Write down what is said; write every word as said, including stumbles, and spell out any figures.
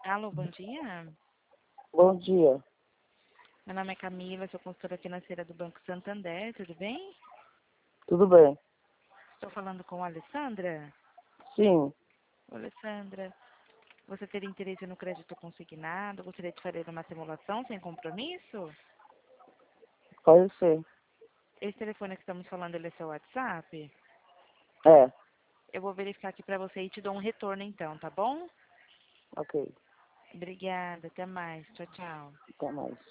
Alô, bom dia. Bom dia. Meu nome é Camila, sou consultora financeira do Banco Santander, tudo bem? Tudo bem? Estou falando com a Alessandra. Sim, Ô, Alessandra, você teria interesse no crédito consignado? Gostaria de fazer uma simulação sem compromisso? pode ser. Esse telefone que estamos falando, ele é seu WhatsApp? É, Eu vou verificar aqui para você e te dou um retorno então, tá bom? ok. Obrigada, até mais. Tchau, tchau. Até mais.